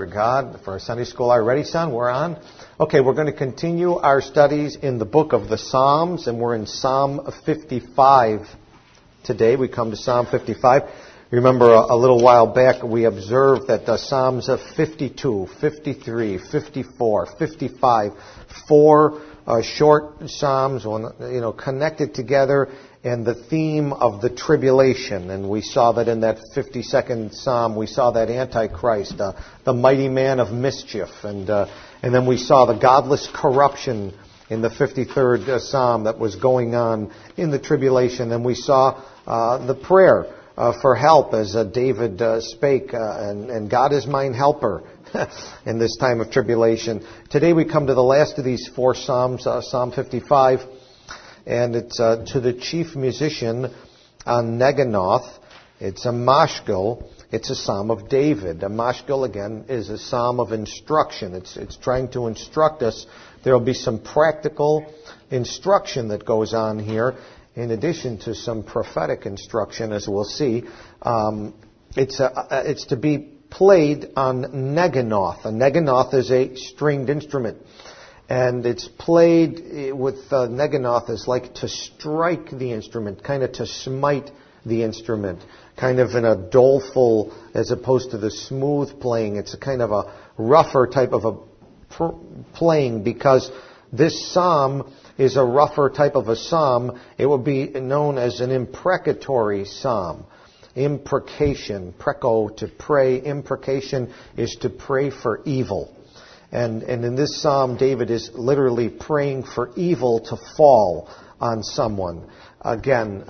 God for our Sunday school. Are you ready, son? We're on. Okay, we're going to continue our studies in the book of the Psalms, and we're in Psalm 55 today. We come to Psalm 55. Remember, a little while back, we observed that the Psalms of 52, 53, 54, 55, four short Psalms, connected together, and the theme of the tribulation. And we saw that in that 52nd Psalm, we saw that Antichrist, the mighty man of mischief. And then we saw the godless corruption in the 53rd Psalm that was going on in the tribulation. And we saw the prayer for help as David spake, and God is mine helper in this time of tribulation. Today we come to the last of these four Psalms, Psalm 55. And it's to the chief musician on Neginoth. It's a mashgul. It's a psalm of David. A mashgul, again, is a psalm of instruction. It's trying to instruct us. There will be some practical instruction that goes on here, in addition to some prophetic instruction, as we'll see. It's to be played on Neginoth. A Neginoth is a stringed instrument. And it's played with Neginoth is like to strike the instrument, kind of to smite the instrument, kind of in a doleful as opposed to the smooth playing. It's a kind of a rougher type of a playing, because this psalm is a rougher type of a psalm. It would be known as an imprecatory psalm. Imprecation, preco, to pray. Imprecation is to pray for evil. And in this psalm, David is literally praying for evil to fall on someone. Again,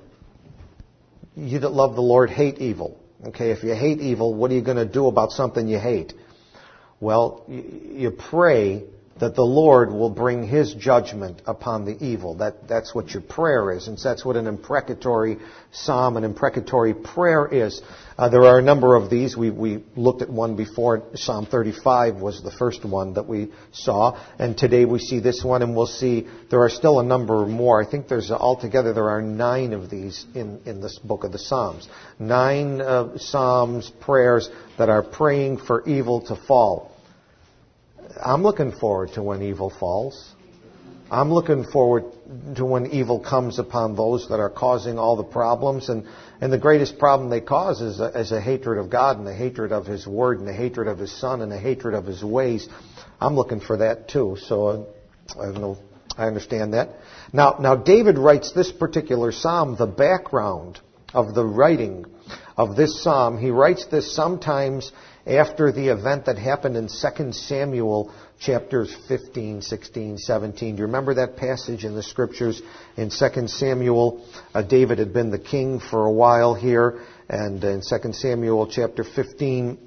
you that love the Lord hate evil. Okay, if you hate evil, what are you going to do about something you hate? Well, you pray that the Lord will bring His judgment upon the evil. That's what your prayer is, and that's what an imprecatory psalm, an imprecatory prayer is. There are a number of these. We looked at one before. Psalm 35 was the first one that we saw, and today we see this one, and we'll see there are still a number more. I think altogether there are 9 of these in this book of the Psalms. 9 psalms, prayers that are praying for evil to fall. I'm looking forward to when evil falls. I'm looking forward to when evil comes upon those that are causing all the problems. And the greatest problem they cause is a hatred of God, and a hatred of His Word, and a hatred of His Son, and a hatred of His ways. I'm looking for that too. So I understand that. Now David writes this particular psalm, the background of the writing of this psalm. He writes this sometimes after the event that happened in 2 Samuel chapters 15, 16, 17. Do you remember that passage in the Scriptures? In 2 Samuel, David had been the king for a while here. And in 2 Samuel chapter 15,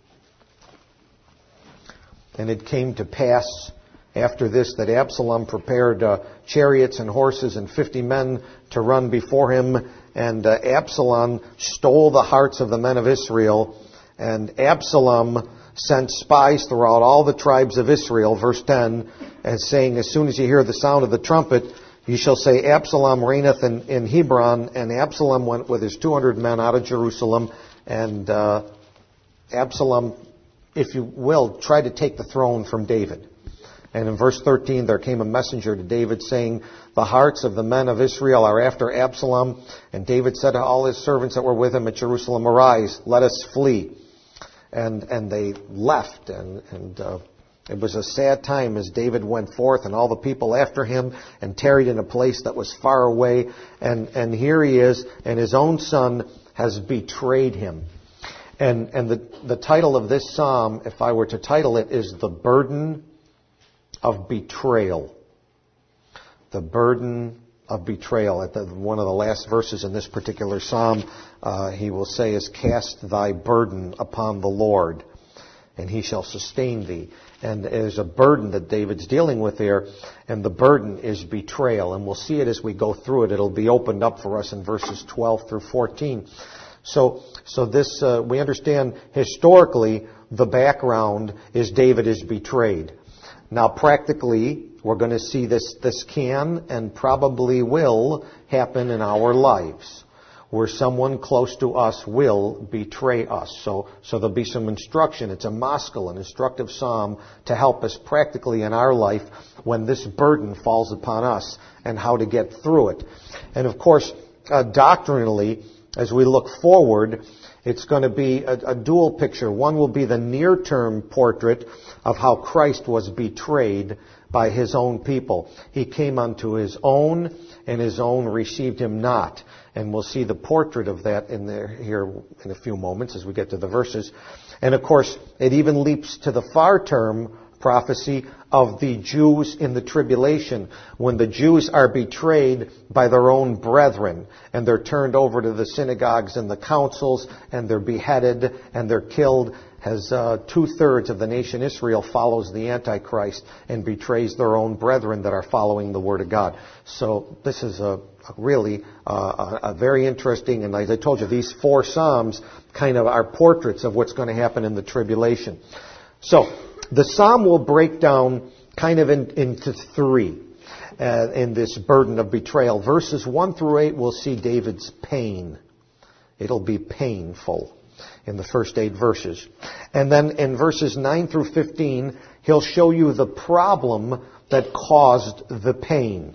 and it came to pass after this that Absalom prepared chariots and horses and 50 men to run before him. And Absalom stole the hearts of the men of Israel. And Absalom sent spies throughout all the tribes of Israel, verse 10, and saying, as soon as you hear the sound of the trumpet, you shall say, Absalom reigneth in Hebron. And Absalom went with his 200 men out of Jerusalem. And Absalom, if you will, tried to take the throne from David. And in verse 13, there came a messenger to David saying, the hearts of the men of Israel are after Absalom. And David said to all his servants that were with him at Jerusalem, arise, let us flee. And they left, and it was a sad time as David went forth and all the people after him and tarried in a place that was far away. And here he is, and his own son has betrayed him. And the title of this psalm, if I were to title it, is The Burden of Betrayal. The burden of betrayal. At one of the last verses in this particular psalm, he will say, is cast thy burden upon the Lord, and He shall sustain thee. And there's a burden that David's dealing with there, and the burden is betrayal. And we'll see it as we go through it. It'll be opened up for us in verses 12 through 14. So this, we understand historically the background is David is betrayed. Now practically, we're going to see this can and probably will happen in our lives. where someone close to us will betray us. So there'll be some instruction. It's a maskil, an instructive psalm to help us practically in our life when this burden falls upon us and how to get through it. And of course, doctrinally, as we look forward, it's going to be a dual picture. One will be the near-term portrait of how Christ was betrayed by His own people. He came unto His own, and His own received Him not. And we'll see the portrait of that in there here in a few moments as we get to the verses. And of course, it even leaps to the far-term prophecy of the Jews in the tribulation, when the Jews are betrayed by their own brethren, and they're turned over to the synagogues and the councils, and they're beheaded, and they're killed, as 2/3 of the nation Israel follows the Antichrist and betrays their own brethren that are following the Word of God. So this is really a very interesting, and as I told you, these 4 Psalms kind of are portraits of what's going to happen in the tribulation. So the Psalm will break down kind of into 3 in this burden of betrayal. Verses 1 through 8, we'll see David's pain. It'll be painful in the first 8 verses. And then in verses 9 through 15, he'll show you the problem that caused the pain.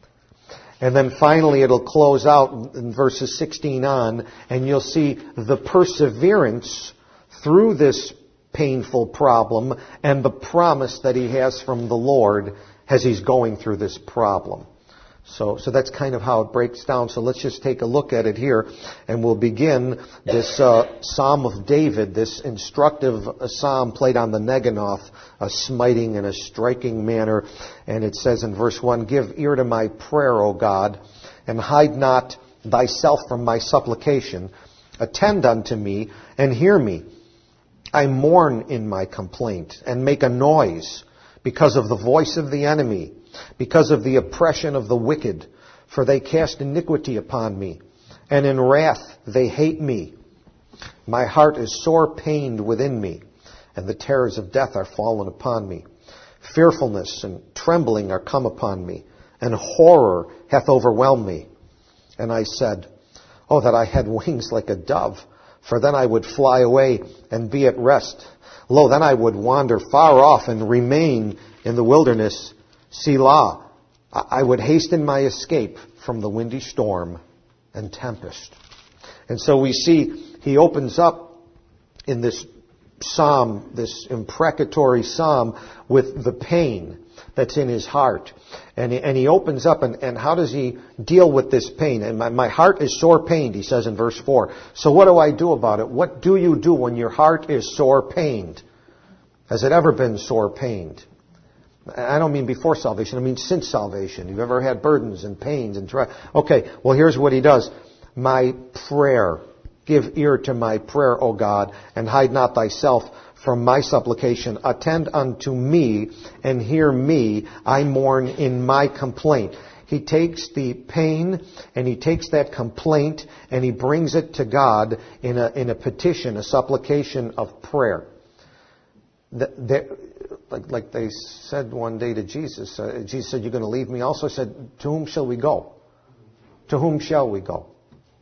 And then finally it'll close out in verses 16 on, and you'll see the perseverance through this painful problem and the promise that he has from the Lord as he's going through this problem. So that's kind of how it breaks down. So let's just take a look at it here, and we'll begin this Psalm of David, this instructive psalm played on the Neginoth, a smiting in a striking manner. And it says in verse 1, "Give ear to my prayer, O God, and hide not thyself from my supplication. Attend unto me, and hear me. I mourn in my complaint, and make a noise because of the voice of the enemy, because of the oppression of the wicked. For they cast iniquity upon me, and in wrath they hate me. My heart is sore pained within me, and the terrors of death are fallen upon me. Fearfulness and trembling are come upon me, and horror hath overwhelmed me. And I said, Oh, that I had wings like a dove, for then I would fly away and be at rest. Lo, then I would wander far off and remain in the wilderness. Selah, I would hasten my escape from the windy storm and tempest." And so we see he opens up in this psalm, this imprecatory psalm, with the pain that's in his heart. And he opens up, and how does he deal with this pain? And my heart is sore pained, he says in verse 4. So what do I do about it? What do you do when your heart is sore pained? Has it ever been sore pained? I don't mean before salvation, I mean since salvation. You've ever had burdens and pains and trials? Okay, well here's what he does. My prayer. Give ear to my prayer, O God, and hide not thyself from my supplication. Attend unto me and hear me. I mourn in my complaint. He takes the pain and he takes that complaint and he brings it to God in a petition, a supplication of prayer. Like they said one day to Jesus, Jesus said, "You're going to leave me?" Also said, "To whom shall we go? To whom shall we go?"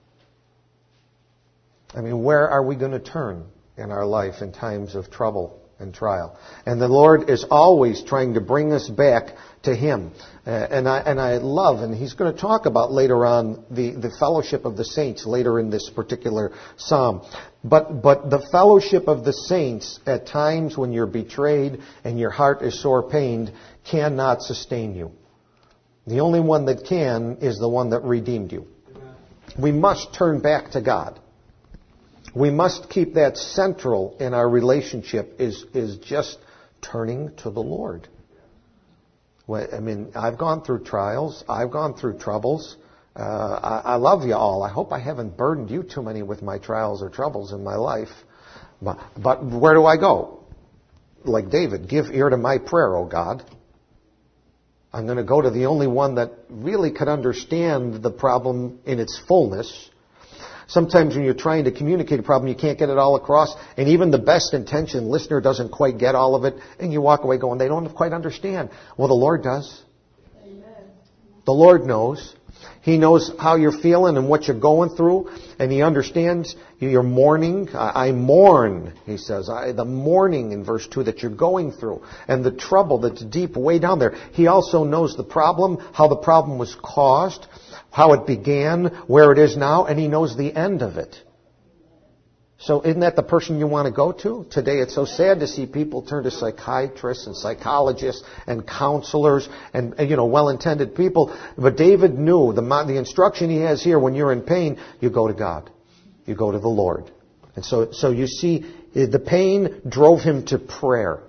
I mean, where are we going to turn in our life in times of trouble and trial? And the Lord is always trying to bring us back to Him. And I love, and He's going to talk about later on the fellowship of the saints later in this particular psalm. But the fellowship of the saints at times when you're betrayed and your heart is sore pained cannot sustain you. The only one that can is the one that redeemed you. We must turn back to God. We must keep that central in our relationship is just turning to the Lord. I mean, I've gone through trials. I've gone through troubles. I love you all. I hope I haven't burdened you too many with my trials or troubles in my life. But where do I go? Like David, give ear to my prayer, O God. I'm going to go to the only one that really could understand the problem in its fullness. Sometimes when you're trying to communicate a problem, you can't get it all across. And even the best intentioned listener doesn't quite get all of it. And you walk away going, they don't quite understand. Well, the Lord does. Amen. The Lord knows. He knows how you're feeling and what you're going through, and He understands your mourning. I mourn, He says, the mourning in verse 2 that you're going through, and the trouble that's deep way down there. He also knows the problem, how the problem was caused, how it began, where it is now, and He knows the end of it. So isn't that the person you want to go to? Today it's so sad to see people turn to psychiatrists and psychologists and counselors and well-intended people. But David knew the instruction he has here: when you're in pain, you go to God. You go to the Lord. And so you see, the pain drove him to prayer.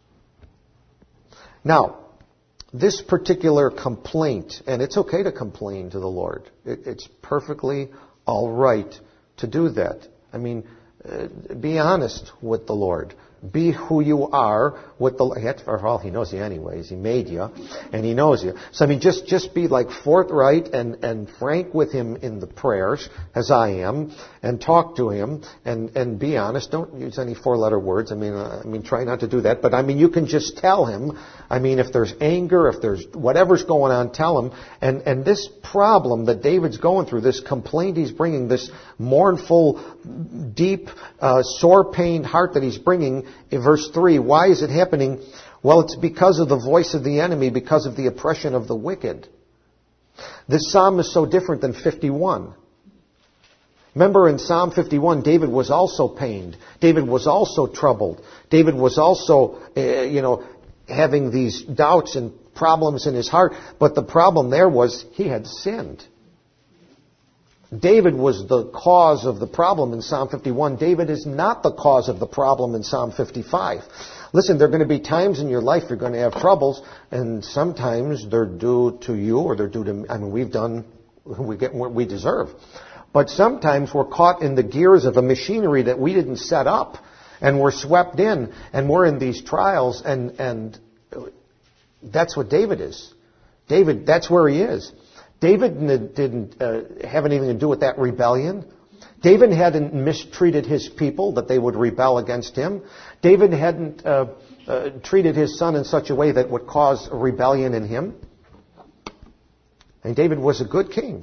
Now, this particular complaint, and it's okay to complain to the Lord. It's perfectly all right to do that. I mean, be honest with the Lord. Be who you are with the Lord. For all He knows you anyways. He made you, and He knows you. So I mean, just be like forthright and frank with Him in the prayers, as I am, and talk to Him, and be honest. Don't use any four-letter words. I mean, try not to do that. But I mean, you can just tell Him. I mean, if there's anger, if there's whatever's going on, tell Him. And this problem that David's going through, this complaint he's bringing, this mournful, deep, sore-pained heart that he's bringing, in verse 3, why is it happening? Well, it's because of the voice of the enemy, because of the oppression of the wicked. This psalm is so different than 51. Remember, in Psalm 51, David was also pained. David was also troubled. David was also, having these doubts and problems in his heart. But the problem there was he had sinned. David was the cause of the problem in Psalm 51. David is not the cause of the problem in Psalm 55. Listen, there are going to be times in your life you're going to have troubles, and sometimes they're due to you, or they're due to, we get what we deserve. But sometimes we're caught in the gears of a machinery that we didn't set up, and we're swept in, and we're in these trials, and that's what David is. David, that's where he is. David didn't have anything to do with that rebellion. David hadn't mistreated his people that they would rebel against him. David hadn't treated his son in such a way that would cause a rebellion in him. And David was a good king.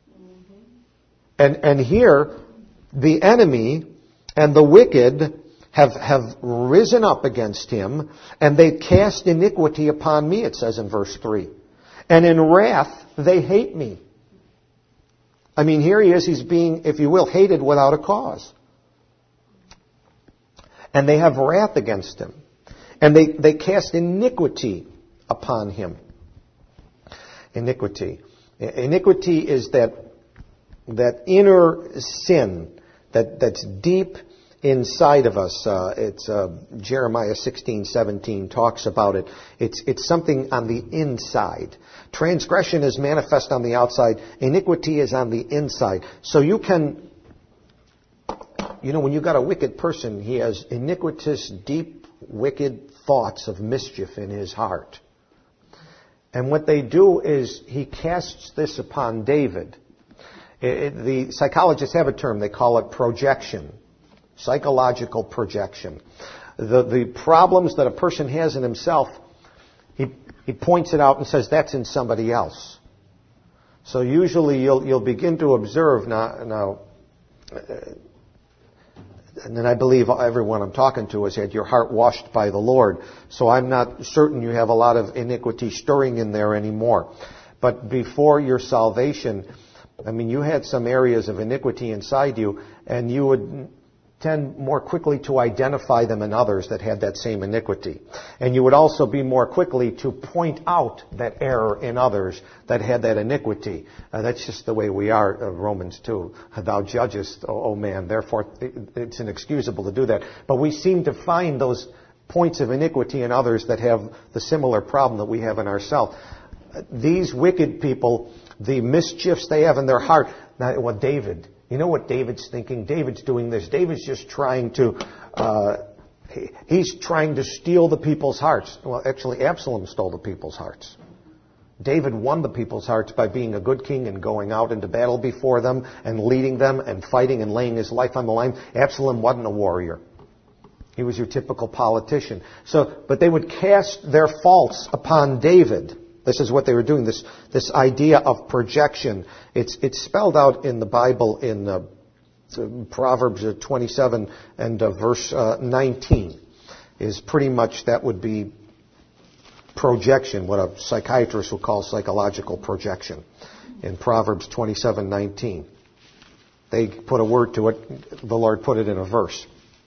And here, the enemy and the wicked have risen up against him, and they cast iniquity upon me, it says in verse 3. And in wrath, they hate me. I mean, here he is, he's being, if you will, hated without a cause. And they have wrath against him. And they cast iniquity upon him. Iniquity. Iniquity is that inner sin that's deep inside of us. It's Jeremiah 16:17 talks about it. It's something on the inside. Transgression is manifest on the outside. Iniquity is on the inside. So you can, when you've got a wicked person, he has iniquitous, deep, wicked thoughts of mischief in his heart. And what they do is he casts this upon David. The psychologists have a term. They call it projection. Psychological projection. The problems that a person has in himself, he points it out and says that's in somebody else. So usually you'll begin to observe now, and I believe everyone I'm talking to has had your heart washed by the Lord. So I'm not certain you have a lot of iniquity stirring in there anymore. But before your salvation, you had some areas of iniquity inside you, and you would tend more quickly to identify them in others that had that same iniquity. And you would also be more quickly to point out that error in others that had that iniquity. That's just the way we are, Romans 2. Thou judgest, O man, therefore it's inexcusable to do that. But we seem to find those points of iniquity in others that have the similar problem that we have in ourselves. These wicked people, the mischiefs they have in their heart, David, you know what David's thinking? David's doing this. David's just trying to, he's trying to steal the people's hearts. Well, actually, Absalom stole the people's hearts. David won the people's hearts by being a good king and going out into battle before them and leading them and fighting and laying his life on the line. Absalom wasn't a warrior. He was your typical politician. But they would cast their faults upon David. This is what they were doing. This idea of projection. It's spelled out in the Bible in Proverbs 27 and verse 19. Is pretty much, that would be projection, what a psychiatrist would call psychological projection. In Proverbs 27:19, they put a word to it. The Lord put it in a verse.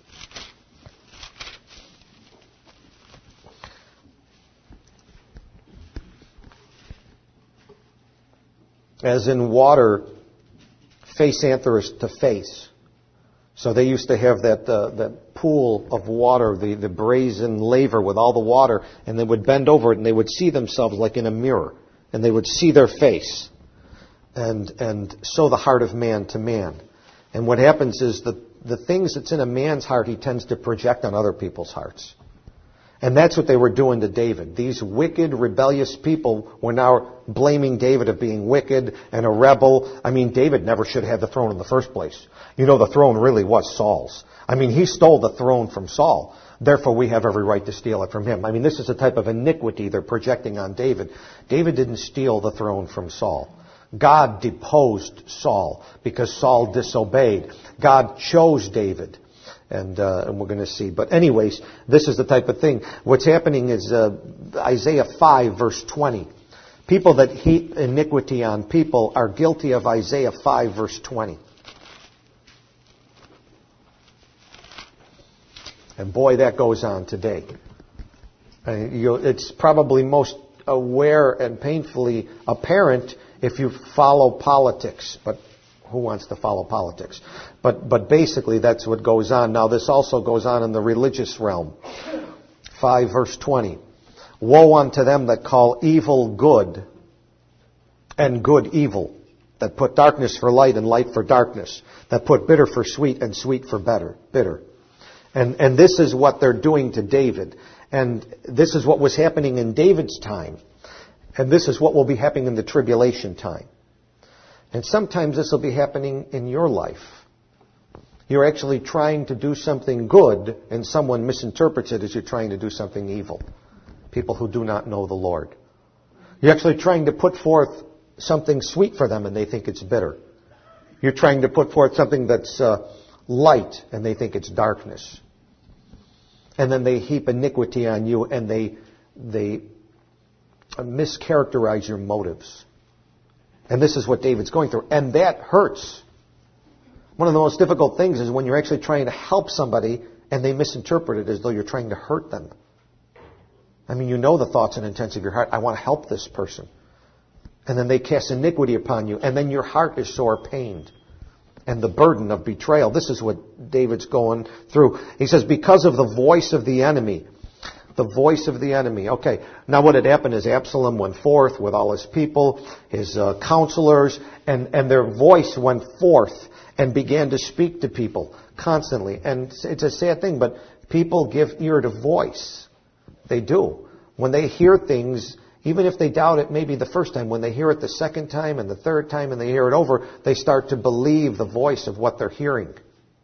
As in water, face answereth to face. So they used to have that pool of water, the brazen laver with all the water, and they would bend over it and they would see themselves like in a mirror, and they would see their face, and so the heart of man to man. And what happens is the things that's in a man's heart, he tends to project on other people's hearts. And that's what they were doing to David. These wicked, rebellious people were now blaming David of being wicked and a rebel. I mean, David never should have had the throne in the first place. You know, the throne really was Saul's. I mean, he stole the throne from Saul. Therefore, we have every right to steal it from him. I mean, this is a type of iniquity they're projecting on David. David didn't steal the throne from Saul. God deposed Saul because Saul disobeyed. God chose David. And we're going to see. But anyways, this is the type of thing. What's happening is Isaiah 5, verse 20. People that heap iniquity on people are guilty of Isaiah 5, verse 20. And boy, that goes on today. It's probably most aware and painfully apparent if you follow politics. But who wants to follow politics? But basically that's what goes on. Now this also goes on in the religious realm. 5 verse 20. Woe unto them that call evil good and good evil, that put darkness for light and light for darkness, that put bitter for sweet and sweet for bitter. And this is what they're doing to David. And this is what was happening in David's time. And this is what will be happening in the tribulation time. And sometimes this will be happening in your life. You're actually trying to do something good, and someone misinterprets it as you're trying to do something evil. People who do not know the Lord. You're actually trying to put forth something sweet for them, and they think it's bitter. You're trying to put forth something that's light, and they think it's darkness. And then they heap iniquity on you, and they mischaracterize your motives. And this is what David's going through. And that hurts. One of the most difficult things is when you're actually trying to help somebody and they misinterpret it as though you're trying to hurt them. I mean, you know the thoughts and intents of your heart. I want to help this person. And then they cast iniquity upon you. And then your heart is sore pained. And the burden of betrayal. This is what David's going through. He says, because of the voice of the enemy. The voice of the enemy. Okay, now what had happened is Absalom went forth with all his people, his counselors, and their voice went forth and began to speak to people constantly. And it's a sad thing, but people give ear to voice. They do. When they hear things, even if they doubt it maybe the first time, when they hear it the second time and the third time and they hear it over, they start to believe the voice of what they're hearing.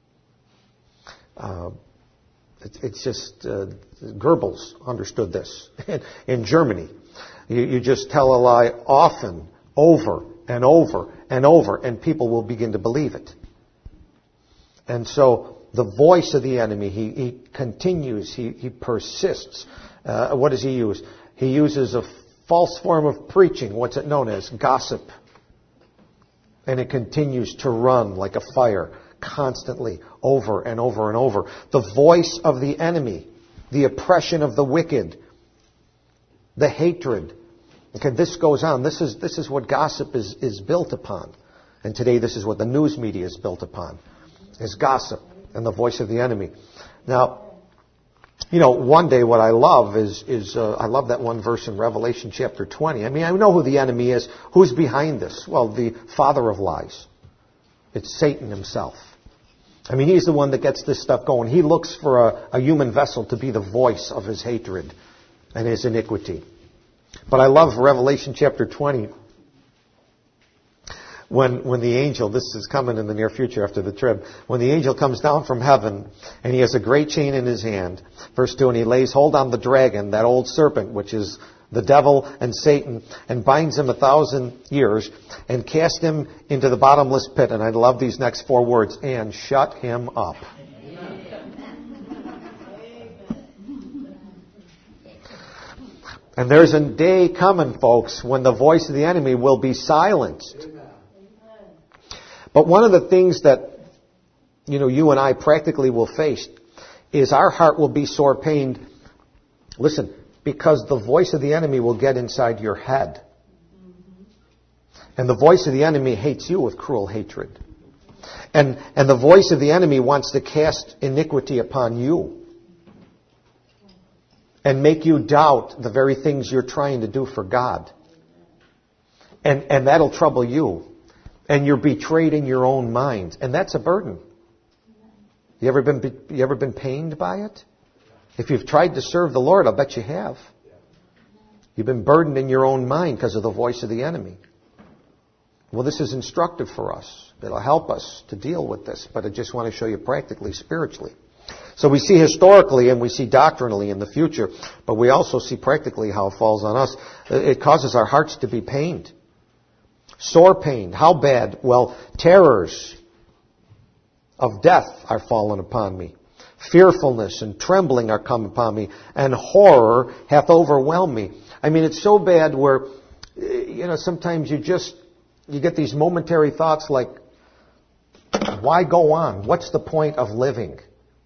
It's just, Goebbels understood this in Germany. You just tell a lie often, over and over and over, and people will begin to believe it. And so the voice of the enemy, he continues, he persists. What does he use? He uses a false form of preaching. What's it known as? Gossip. And it continues to run like a fire. Constantly, over and over and over. The voice of the enemy, the oppression of the wicked, the hatred. Okay, this goes on. This is what gossip is built upon. And today this is what the news media is built upon, is gossip and the voice of the enemy. Now, you know, one day what I love is I love that one verse in Revelation chapter 20. I mean, I know who the enemy is. Who's behind this? Well, the father of lies. It's Satan himself. I mean, he's the one that gets this stuff going. He looks for a human vessel to be the voice of his hatred and his iniquity. But I love Revelation chapter 20. When the angel, this is coming in the near future after the trib, when the angel comes down from heaven and he has a great chain in his hand, verse 2, and he lays hold on the dragon, that old serpent, which is the devil and Satan, and binds him 1,000 years, and cast him into the bottomless pit. And I love these next 4 words, and shut him up. And there's a day coming, folks, when the voice of the enemy will be silenced. But one of the things that, you and I practically will face is our heart will be sore pained. Listen, because the voice of the enemy will get inside your head. And the voice of the enemy hates you with cruel hatred. And the voice of the enemy wants to cast iniquity upon you. And make you doubt the very things you're trying to do for God. And that'll trouble you. And you're betrayed in your own mind. And that's a burden. You ever been pained by it? If you've tried to serve the Lord, I'll bet you have. You've been burdened in your own mind because of the voice of the enemy. Well, this is instructive for us. It'll help us to deal with this. But I just want to show you practically, spiritually. So we see historically and we see doctrinally in the future. But we also see practically how it falls on us. It causes our hearts to be pained. Sore pain. How bad? Well, terrors of death are fallen upon me. Fearfulness and trembling are come upon me, and horror hath overwhelmed me. I mean, it's so bad where, sometimes you get these momentary thoughts like, why go on? What's the point of living?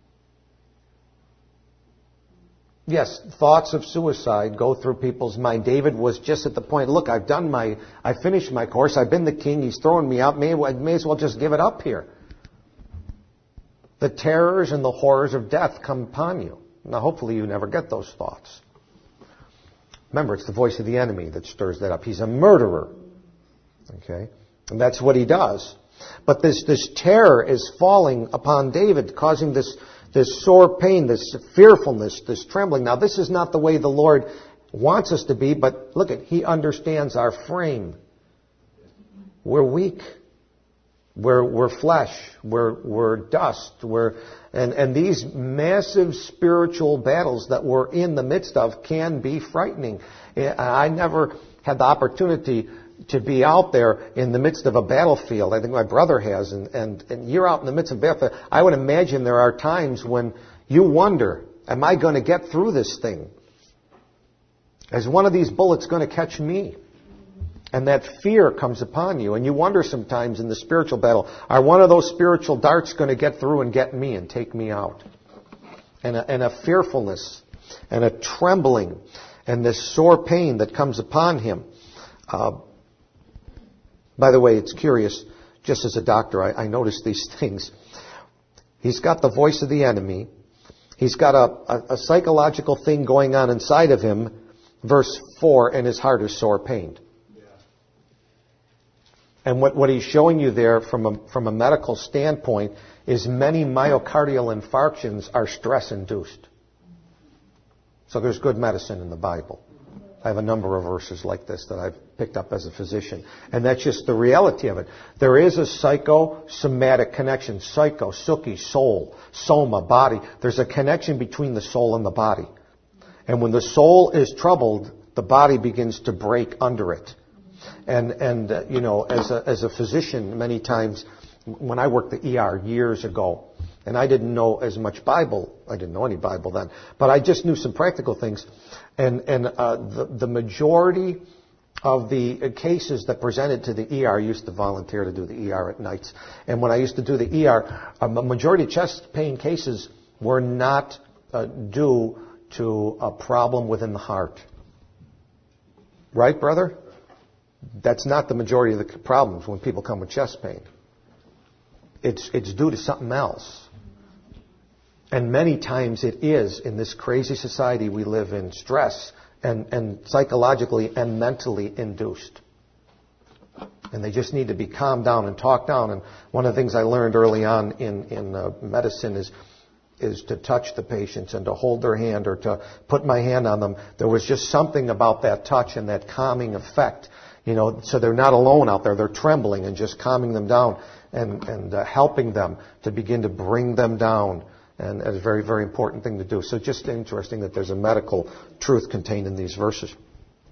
Yes, thoughts of suicide go through people's mind. David was just at the point, look, I finished my course, I've been the king, he's throwing me out, may as well just give it up here. The terrors and the horrors of death come upon you. Now, hopefully you never get those thoughts. Remember, it's the voice of the enemy that stirs that up. He's a murderer. Okay? And that's what he does. But this terror is falling upon David, causing this sore pain, this fearfulness, this trembling. Now, this is not the way the Lord wants us to be, but look He understands our frame. We're weak. We're flesh. We're dust. And these massive spiritual battles that we're in the midst of can be frightening. I never had the opportunity to be out there in the midst of a battlefield. I think my brother has, and you're out in the midst of a battlefield. I would imagine there are times when you wonder, am I going to get through this thing? Is one of these bullets going to catch me? And that fear comes upon you. And you wonder sometimes in the spiritual battle, are one of those spiritual darts going to get through and get me and take me out? And a fearfulness and a trembling and this sore pain that comes upon him. By the way, it's curious, just as a doctor, I noticed these things. He's got the voice of the enemy. He's got a psychological thing going on inside of him. Verse 4, and his heart is sore pained. And what he's showing you there from a medical standpoint is many myocardial infarctions are stress-induced. So there's good medicine in the Bible. I have a number of verses like this that I've picked up as a physician. And that's just the reality of it. There is a psychosomatic connection. Psycho, suki, soul, soma, body. There's a connection between the soul and the body. And when the soul is troubled, the body begins to break under it. And as a physician, many times, when I worked the ER years ago, and I didn't know as much Bible, I didn't know any Bible then, but I just knew some practical things. And the majority of the cases that presented to the ER, I used to volunteer to do the ER at nights. And when I used to do the ER, a majority of chest pain cases were not due to a problem within the heart. Right, brother? That's not the majority of the problems when people come with chest pain. It's due to something else. And many times it is, in this crazy society we live in, stress and psychologically and mentally induced. And they just need to be calmed down and talked down. And one of the things I learned early on in medicine is to touch the patients and to hold their hand or to put my hand on them. There was just something about that touch and that calming effect. So they're not alone out there. They're trembling, and just calming them down and helping them to begin to bring them down. And it's a very, very important thing to do. So just interesting that there's a medical truth contained in these verses.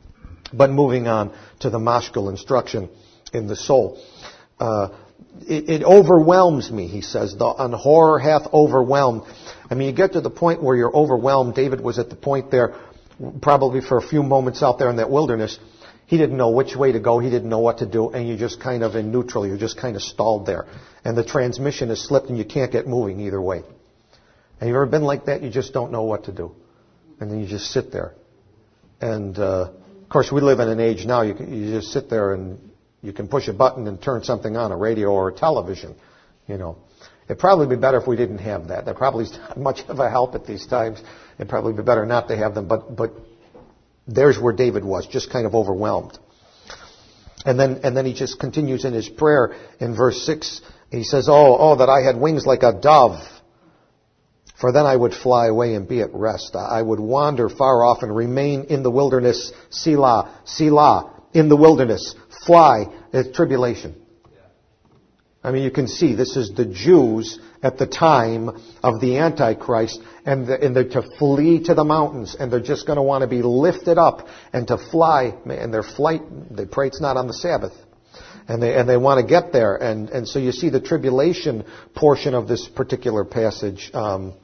But moving on to the maskil instruction in the soul. It overwhelms me, he says. And horror hath overwhelmed. I mean, you get to the point where you're overwhelmed. David was at the point there, probably for a few moments out there in that wilderness. He didn't know which way to go. He didn't know what to do. And you're just kind of in neutral. You're just kind of stalled there. And the transmission has slipped and you can't get moving either way. Have you ever been like that? You just don't know what to do. And then you just sit there. And, of course, we live in an age now, you just sit there and you can push a button and turn something on, a radio or a television, you know. It'd probably be better if we didn't have that. That probably is not much of a help at these times. It'd probably be better not to have them. But there's where David was, just kind of overwhelmed. And then he just continues in his prayer in verse 6. He says, Oh, that I had wings like a dove. For then I would fly away and be at rest. I would wander far off and remain in the wilderness. Selah, Selah, in the wilderness. Fly, tribulation. I mean, you can see this is the Jews at the time of the Antichrist, and they're to flee to the mountains, and they're just going to want to be lifted up and to fly. And their flight, they pray it's not on the Sabbath. And they want to get there. And so you see the tribulation portion of this particular passage.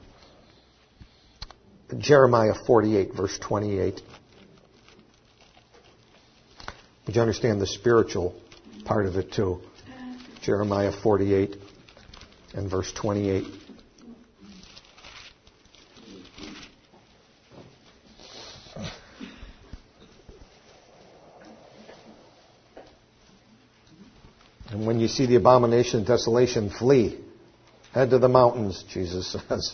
Jeremiah 48, verse 28. But you understand the spiritual part of it too. Jeremiah 48 and verse 28. And when you see the abomination of desolation, flee. Head to the mountains, Jesus says.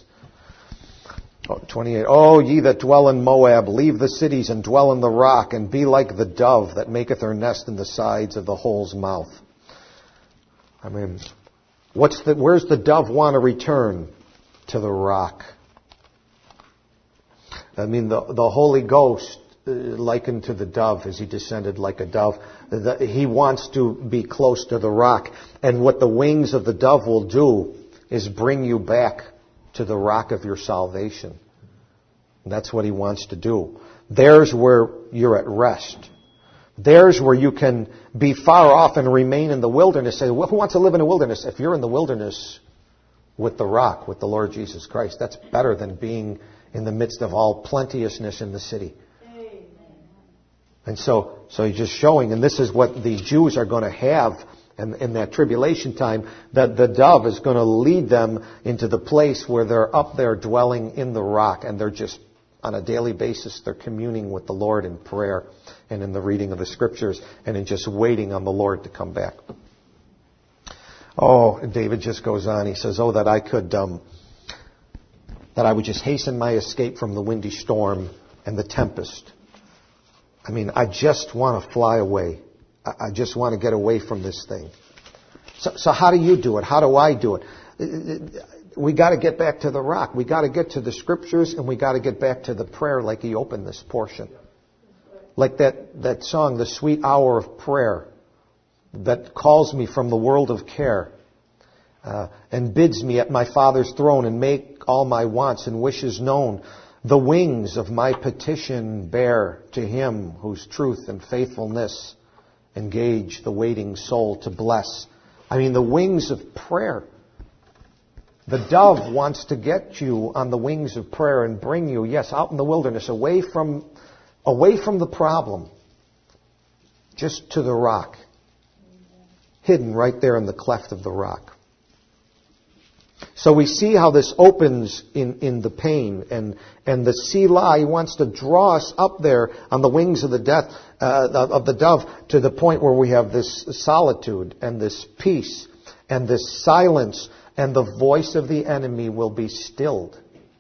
28. Oh, ye that dwell in Moab, leave the cities and dwell in the rock, and be like the dove that maketh her nest in the sides of the hole's mouth. I mean, where's the dove want to return? To the rock. I mean, the Holy Ghost, likened to the dove as he descended like a dove, he wants to be close to the rock. And what the wings of the dove will do is bring you back to the rock of your salvation. And that's what he wants to do. There's where you're at rest. There's where you can be far off and remain in the wilderness. Say, well, who wants to live in a wilderness? If you're in the wilderness with the rock, with the Lord Jesus Christ, that's better than being in the midst of all plenteousness in the city. Amen. And so he's just showing, and this is what the Jews are going to have in that tribulation time, that the dove is going to lead them into the place where they're up there dwelling in the rock, and they're just, on a daily basis, they're communing with the Lord in prayer and in the reading of the Scriptures and in just waiting on the Lord to come back. Oh, David just goes on. He says, that I could, that I would just hasten my escape from the windy storm and the tempest. I mean, I just want to fly away. I just want to get away from this thing. So how do you do it? How do I do it? We got to get back to the rock. We got to get to the Scriptures, and we got to get back to the prayer like he opened this portion. Like that song, The Sweet Hour of Prayer, that calls me from the world of care, and bids me at my Father's throne and make all my wants and wishes known. The wings of my petition bear to him whose truth and faithfulness engage the waiting soul to bless. I mean, the wings of prayer. The dove wants to get you on the wings of prayer and bring you, yes, out in the wilderness, away from the problem, just to the rock, hidden right there in the cleft of the rock. So we see how this opens in the pain, and the Selah, he wants to draw us up there on the wings of the dove to the point where we have this solitude and this peace and this silence, and the voice of the enemy will be stilled.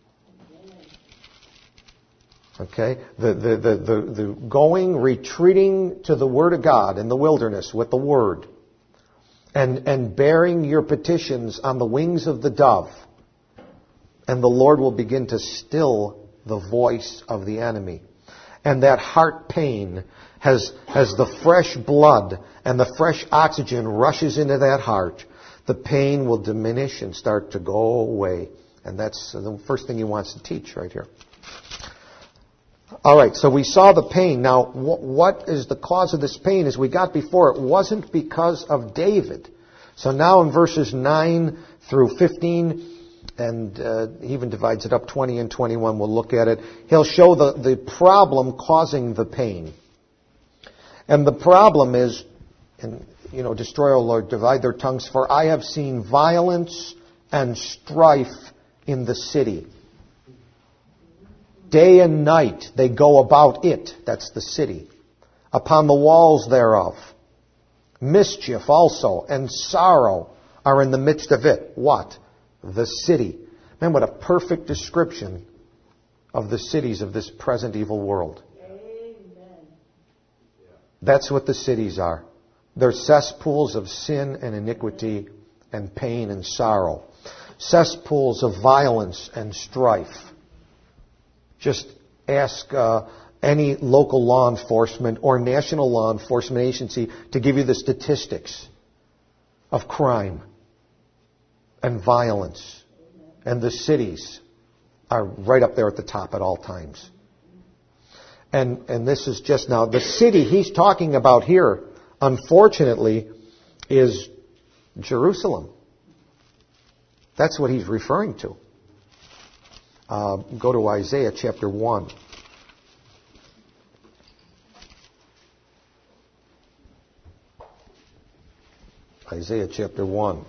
Okay? The going, retreating to the Word of God in the wilderness with the Word, and bearing your petitions on the wings of the dove, and the Lord will begin to still the voice of the enemy. And that heart pain has the fresh blood and the fresh oxygen rushes into that heart, the pain will diminish and start to go away. And that's the first thing he wants to teach right here. All right, so we saw the pain. Now, what is the cause of this pain? As we got before, it wasn't because of David. So now in verses 9 through 15, and he even divides it up 20 and 21, we'll look at it. He'll show the problem causing the pain. And the problem is, and destroy, O Lord, divide their tongues, for I have seen violence and strife in the city. Day and night they go about it, that's the city, upon the walls thereof. Mischief also and sorrow are in the midst of it. What? The city. Man, what a perfect description of the cities of this present evil world. Amen. That's what the cities are. They're cesspools of sin and iniquity and pain and sorrow. Cesspools of violence and strife. Just ask any local law enforcement or national law enforcement agency to give you the statistics of crime and violence. And the cities are right up there at the top at all times. And this is just now, the city he's talking about here, unfortunately, is Jerusalem. That's what he's referring to. Go to Isaiah chapter 1. Isaiah chapter 1.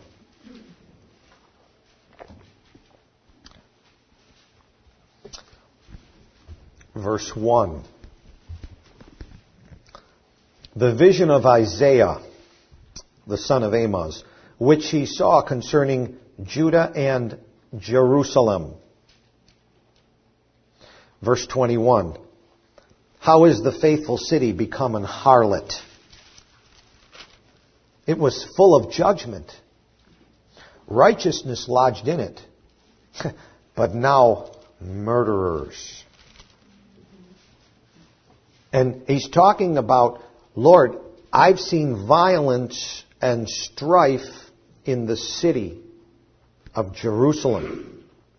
Verse 1. The vision of Isaiah, the son of Amoz, which he saw concerning Judah and Jerusalem. Verse 21. How is the faithful city become an harlot? It was full of judgment. Righteousness lodged in it. But now murderers. And he's talking about, Lord, I've seen violence and strife in the city of Jerusalem.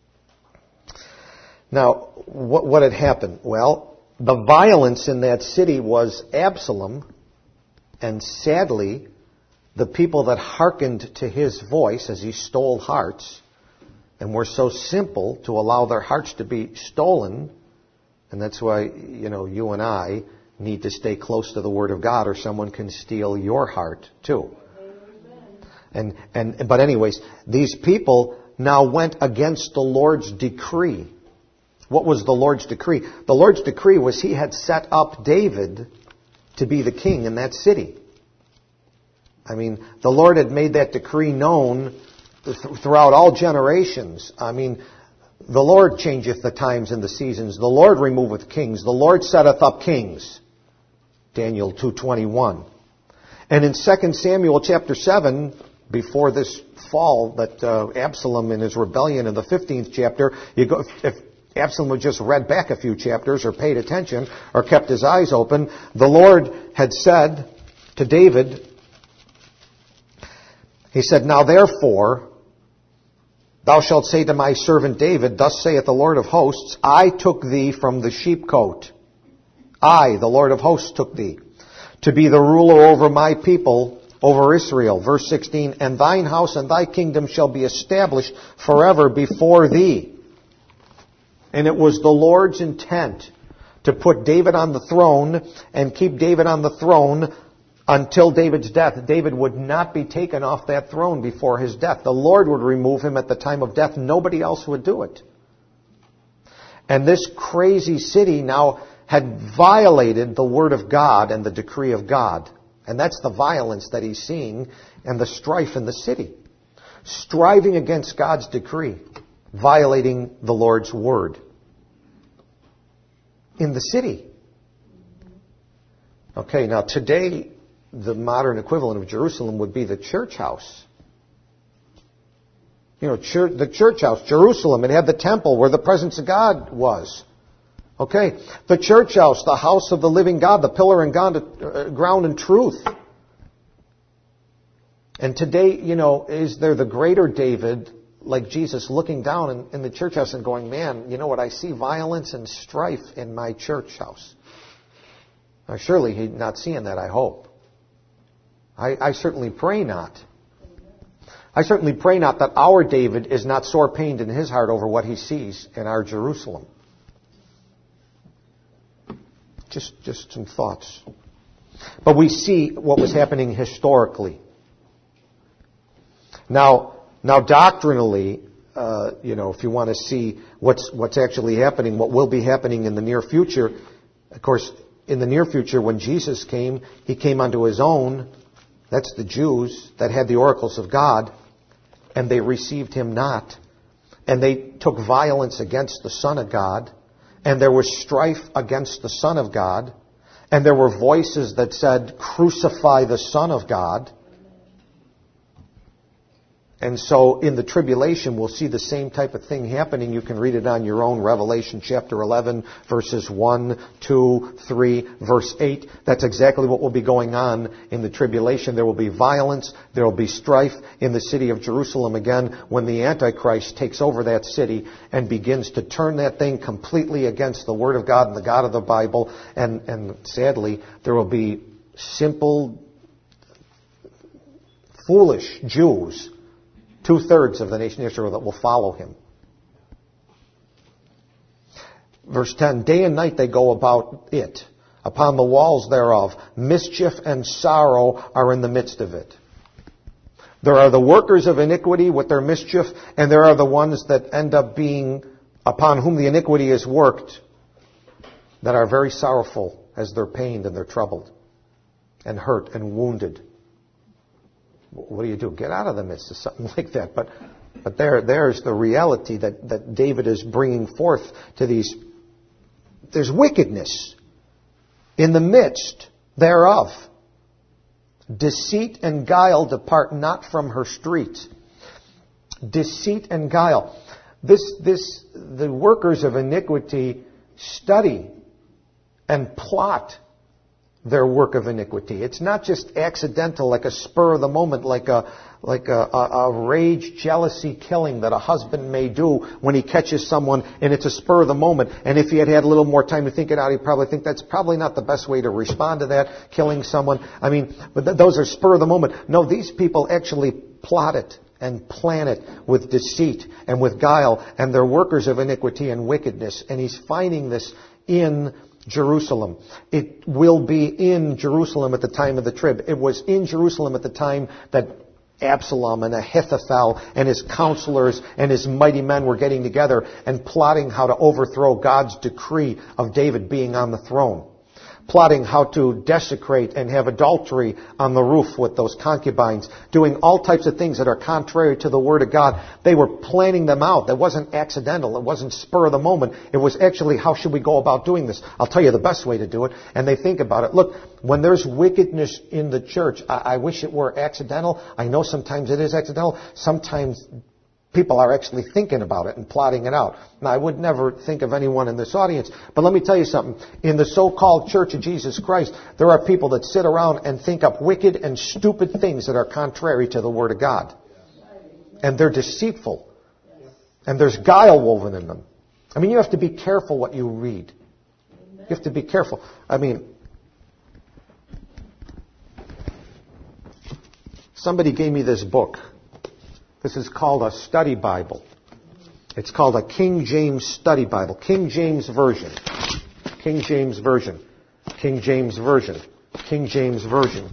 Now, what had happened? Well, the violence in that city was Absalom, and sadly, the people that hearkened to his voice as he stole hearts, and were so simple to allow their hearts to be stolen, and that's why, you and I need to stay close to the Word of God, or someone can steal your heart too. But anyways, these people now went against the Lord's decree. What was the Lord's decree? The Lord's decree was he had set up David to be the king in that city. I mean, the Lord had made that decree known throughout all generations. I mean, the Lord changeth the times and the seasons. The Lord removeth kings. The Lord setteth up kings. Daniel 2:21. And in 2 Samuel chapter 7, before this fall that Absalom in his rebellion in the 15th chapter, if Absalom had just read back a few chapters or paid attention or kept his eyes open, the Lord had said to David, he said, Now therefore, thou shalt say to my servant David, Thus saith the Lord of hosts, I took thee from the sheepcote. I, the Lord of hosts, took thee to be the ruler over my people, over Israel. Verse 16, And thine house and thy kingdom shall be established forever before thee. And it was the Lord's intent to put David on the throne and keep David on the throne until David's death. David would not be taken off that throne before his death. The Lord would remove him at the time of death. Nobody else would do it. And this crazy city now had violated the word of God and the decree of God. And that's the violence that he's seeing and the strife in the city. Striving against God's decree. Violating the Lord's word. In the city. Okay, now today, the modern equivalent of Jerusalem would be the church house. The church house, Jerusalem, it had the temple where the presence of God was. Okay, the church house, the house of the living God, the pillar and ground and truth. And today, is there the greater David like Jesus looking down in the church house and going, man, you know what? I see violence and strife in my church house. Now, surely he's not seeing that, I hope. I certainly pray not. I certainly pray not that our David is not sore pained in his heart over what he sees in our Jerusalem. Just some thoughts. But we see what was happening historically. Now doctrinally, if you want to see what's actually happening, what will be happening in the near future, of course, in the near future, when Jesus came, he came unto his own. That's the Jews that had the oracles of God, and they received him not. And they took violence against the Son of God, and there was strife against the Son of God, and there were voices that said, crucify the Son of God. And so in the tribulation, we'll see the same type of thing happening. You can read it on your own. Revelation chapter 11, verses 1, 2, 3, verse 8. That's exactly what will be going on in the tribulation. There will be violence. There will be strife in the city of Jerusalem again when the Antichrist takes over that city and begins to turn that thing completely against the Word of God and the God of the Bible. And sadly, there will be simple, foolish Jews, 2/3 of the nation of Israel, that will follow him. Verse 10, day and night they go about it. Upon the walls thereof, mischief and sorrow are in the midst of it. There are the workers of iniquity with their mischief, and there are the ones that end up being, upon whom the iniquity is worked, that are very sorrowful as they're pained and they're troubled and hurt and wounded. What do you do? Get out of the midst of something like that. But there's the reality that David is bringing forth to these. There's wickedness in the midst thereof. Deceit and guile depart not from her streets. Deceit and guile. The workers of iniquity study and plot their work of iniquity. It's not just accidental, like a spur of the moment, like a rage, jealousy killing that a husband may do when he catches someone, and it's a spur of the moment. And if he had a little more time to think it out, he'd probably think that's probably not the best way to respond to that, killing someone. I mean, but those are spur of the moment. No, these people actually plot it and plan it with deceit and with guile, and they're workers of iniquity and wickedness. And he's finding this in Jerusalem. It will be in Jerusalem at the time of the trib. It was in Jerusalem at the time that Absalom and Ahithophel and his counselors and his mighty men were getting together and plotting how to overthrow God's decree of David being on the throne. Plotting how to desecrate and have adultery on the roof with those concubines, doing all types of things that are contrary to the Word of God. They were planning them out. It wasn't accidental. It wasn't spur of the moment. It was actually, how should we go about doing this? I'll tell you the best way to do it. And they think about it. Look, when there's wickedness in the church, I wish it were accidental. I know sometimes it is accidental. Sometimes people are actually thinking about it and plotting it out. Now, I would never think of anyone in this audience, but let me tell you something. In the so-called Church of Jesus Christ, there are people that sit around and think up wicked and stupid things that are contrary to the Word of God. And they're deceitful. And there's guile woven in them. I mean, you have to be careful what you read. You have to be careful. I mean, somebody gave me this book. This is called a study Bible. It's called a King James Study Bible. King James Version. King James Version. King James Version. King James Version.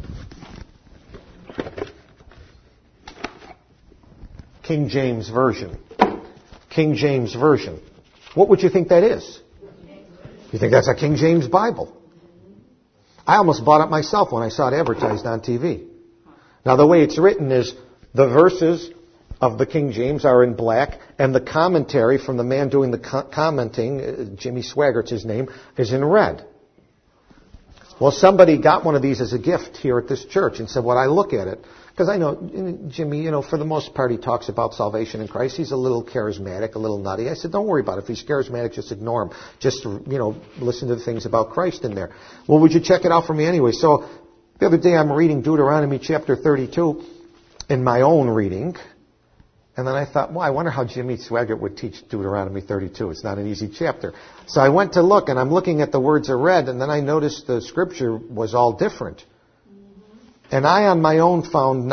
King James Version. King James Version. What would you think that is? You think that's a King James Bible? I almost bought it myself when I saw it advertised on TV. Now, the way it's written is the verses of the King James are in black, and the commentary from the man doing the commenting, Jimmy Swaggart's his name, is in red. Well, somebody got one of these as a gift here at this church and said, well, I look at it, because I know Jimmy, for the most part, he talks about salvation in Christ. He's a little charismatic, a little nutty. I said, don't worry about it. If he's charismatic, just ignore him. Just, listen to the things about Christ in there. Well, would you check it out for me anyway? So the other day I'm reading Deuteronomy chapter 32 in my own reading. And then I thought, well, I wonder how Jimmy Swaggart would teach Deuteronomy 32. It's not an easy chapter. So I went to look, and I'm looking at the words I read, and then I noticed the scripture was all different. And I, on my own, found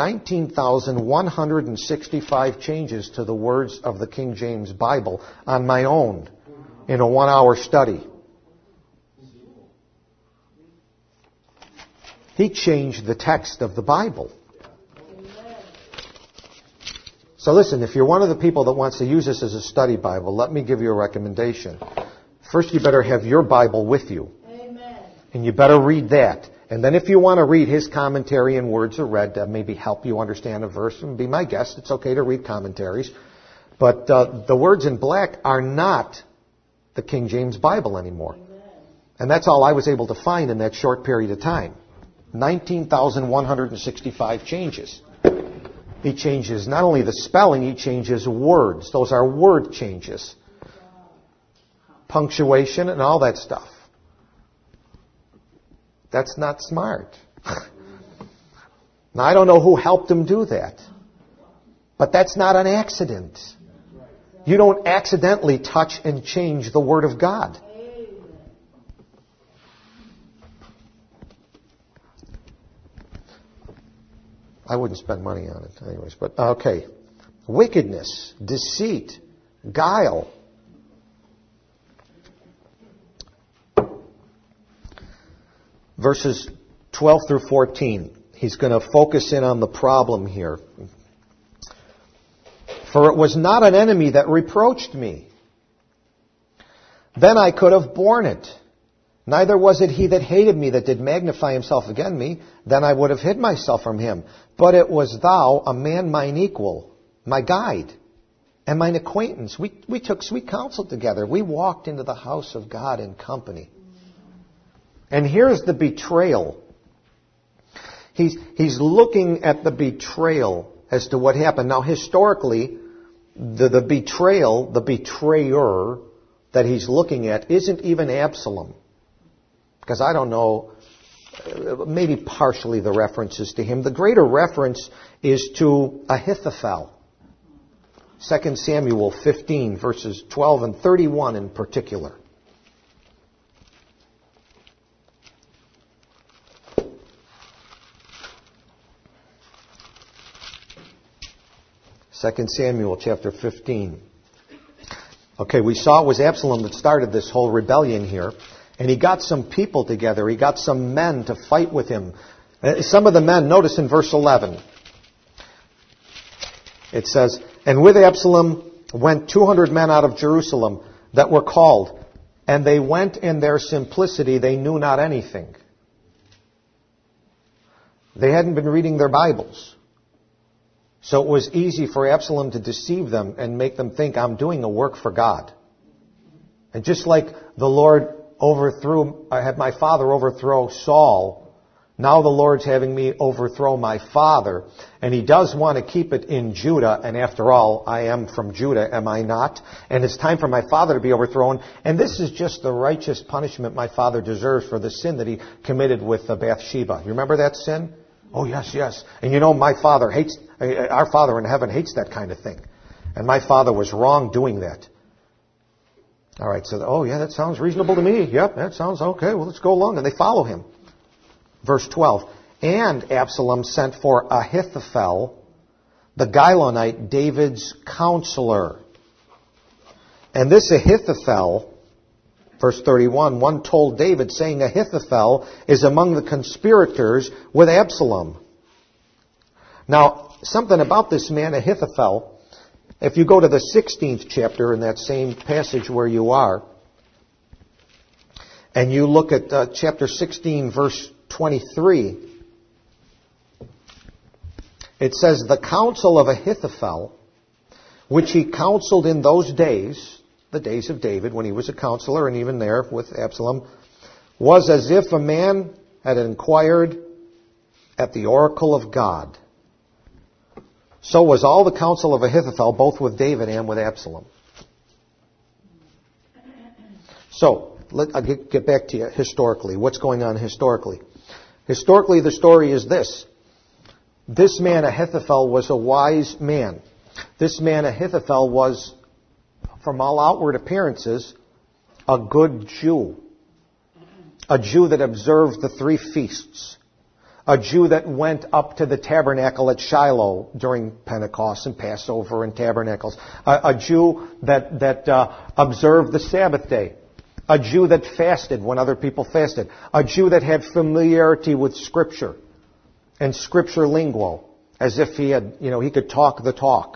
19,165 changes to the words of the King James Bible on my own in a 1-hour study. He changed the text of the Bible. So listen, if you're one of the people that wants to use this as a study Bible, let me give you a recommendation. First, you better have your Bible with you. Amen. And you better read that. And then if you want to read his commentary and words are read that maybe help you understand a verse, and be my guest, it's okay to read commentaries. But the words in black are not the King James Bible anymore. Amen. And that's all I was able to find in that short period of time. 19,165 changes. He changes not only the spelling, he changes words. Those are word changes. Punctuation and all that stuff. That's not smart. Now, I don't know who helped him do that. But that's not an accident. You don't accidentally touch and change the Word of God. I wouldn't spend money on it anyways. But, okay. Wickedness, deceit, guile. Verses 12 through 14. He's going to focus in on the problem here. For it was not an enemy that reproached me. Then I could have borne it. Neither was it he that hated me that did magnify himself against me. Then I would have hid myself from him. But it was thou, a man mine equal, my guide, and mine acquaintance. We took sweet counsel together. We walked into the house of God in company. And here's the betrayal. He's looking at the betrayal as to what happened. Now, historically, the betrayal, the betrayer that he's looking at isn't even Absalom. Because I don't know, maybe partially the references to him. The greater reference is to Ahithophel. 2 Samuel 15, verses 12 and 31 in particular. Second Samuel chapter 15. Okay, we saw it was Absalom that started this whole rebellion here. And he got some people together. He got some men to fight with him. Some of the men, notice in verse 11. It says, and with Absalom went 200 men out of Jerusalem that were called. And they went in their simplicity. They knew not anything. They hadn't been reading their Bibles. So it was easy for Absalom to deceive them and make them think, I'm doing a work for God. And just like the Lord had my father overthrow Saul, now the Lord's having me overthrow my father. And he does want to keep it in Judah. And after all, I am from Judah, am I not? And it's time for my father to be overthrown. And this is just the righteous punishment my father deserves for the sin that he committed with Bathsheba. You remember that sin? Oh, yes, yes. And you know, our Father in heaven hates that kind of thing. And my father was wrong doing that. All right, so, oh yeah, that sounds reasonable to me. Yep, that sounds okay. Well, let's go along. And they follow him. Verse 12. And Absalom sent for Ahithophel, the Gilonite, David's counselor. And this Ahithophel, verse 31, one told David, saying, Ahithophel is among the conspirators with Absalom. Now, something about this man, Ahithophel, if you go to the 16th chapter in that same passage where you are, and you look at chapter 16, verse 23, it says, the counsel of Ahithophel, which he counseled in those days, the days of David, when he was a counselor, and even there with Absalom, was as if a man had inquired at the oracle of God. So was all the counsel of Ahithophel, both with David and with Absalom. So, I'll get back to you historically. What's going on historically? Historically, the story is this. This man, Ahithophel, was a wise man. This man Ahithophel was, from all outward appearances, a good Jew. A Jew that observed the 3 feasts. A Jew that went up to the tabernacle at Shiloh during Pentecost and Passover and tabernacles. A Jew that observed the Sabbath day. A Jew that fasted when other people fasted. A Jew that had familiarity with Scripture and Scripture lingo, as if he could talk the talk.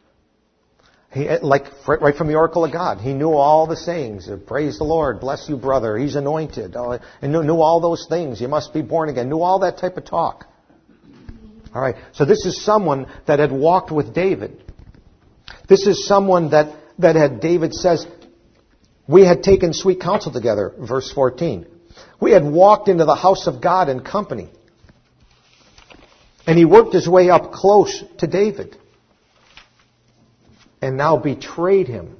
Right from the oracle of God. He knew all the sayings. Praise the Lord. Bless you, brother. He's anointed. And knew all those things. You must be born again. Knew all that type of talk. All right. So this is someone that had walked with David. This is someone that had, David says, we had taken sweet counsel together. Verse 14. We had walked into the house of God in company. And he worked his way up close to David. And now betrayed him.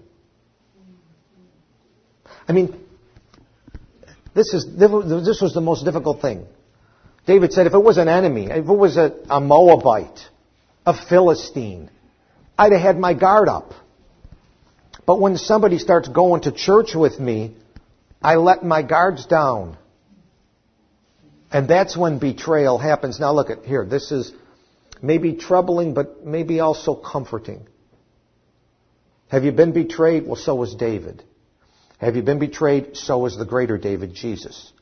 I mean, this was the most difficult thing. David said, if it was an enemy, if it was a Moabite, a Philistine, I'd have had my guard up. But when somebody starts going to church with me, I let my guards down. And that's when betrayal happens. Now look at here. This is maybe troubling, but maybe also comforting. Have you been betrayed? Well, so was David. Have you been betrayed? So was the greater David, Jesus.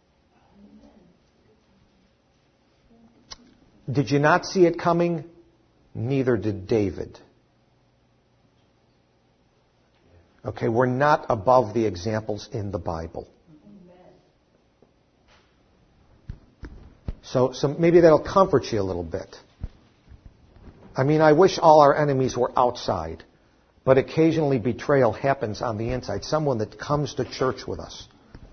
Did you not see it coming? Neither did David. Okay, we're not above the examples in the Bible. So maybe that'll comfort you a little bit. I mean, I wish all our enemies were outside. But occasionally betrayal happens on the inside. Someone that comes to church with us.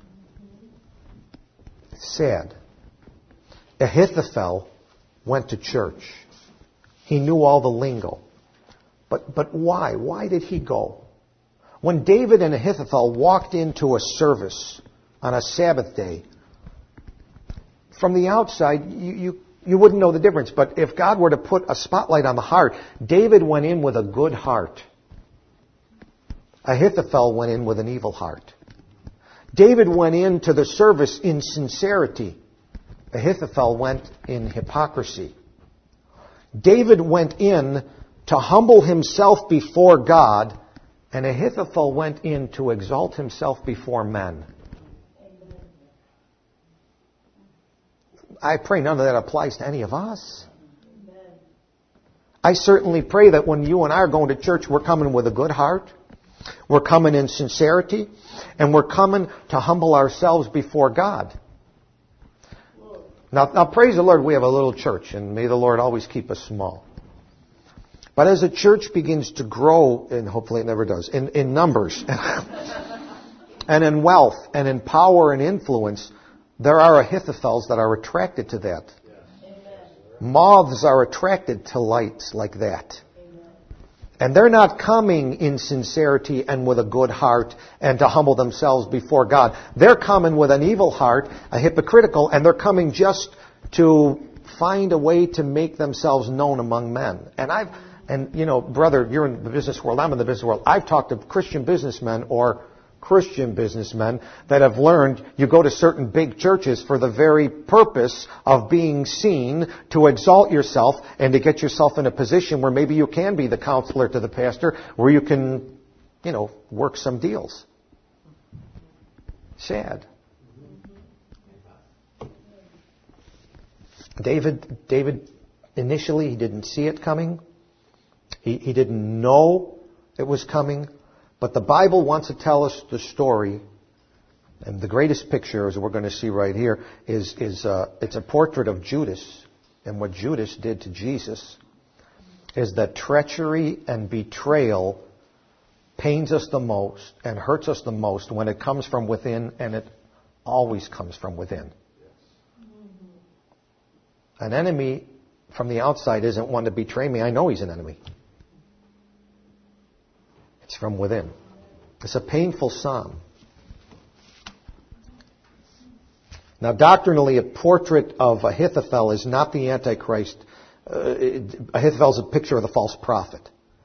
Sad. Ahithophel went to church. He knew all the lingo. But why? Why did he go? When David and Ahithophel walked into a service on a Sabbath day, from the outside, you wouldn't know the difference. But if God were to put a spotlight on the heart, David went in with a good heart. Ahithophel went in with an evil heart. David went into the service in sincerity. Ahithophel went in hypocrisy. David went in to humble himself before God, and Ahithophel went in to exalt himself before men. I pray none of that applies to any of us. I certainly pray that when you and I are going to church, we're coming with a good heart. We're coming in sincerity, and we're coming to humble ourselves before God. Now, praise the Lord, we have a little church, and may the Lord always keep us small. But as a church begins to grow, and hopefully it never does, in numbers, and in wealth, and in power and influence, there are Ahithophels that are attracted to that. Moths are attracted to lights like that. And they're not coming in sincerity and with a good heart and to humble themselves before God. They're coming with an evil heart, a hypocritical, and they're coming just to find a way to make themselves known among men. And you know, brother, you're in the business world, I'm in the business world. I've talked to Christian businessmen or Christian businessmen that have learned you go to certain big churches for the very purpose of being seen, to exalt yourself and to get yourself in a position where maybe you can be the counselor to the pastor, where you can, work some deals. Sad. David initially, he didn't see it coming. He didn't know it was coming. But the Bible wants to tell us the story, and the greatest picture, as we're going to see right here, is it's a portrait of Judas. And what Judas did to Jesus is that treachery and betrayal pains us the most and hurts us the most when it comes from within, and it always comes from within. An enemy from the outside isn't one to betray me. I know he's an enemy. It's from within. It's a painful psalm. Now, doctrinally, a portrait of Ahithophel is not the Antichrist. Ahithophel is a picture of the false prophet.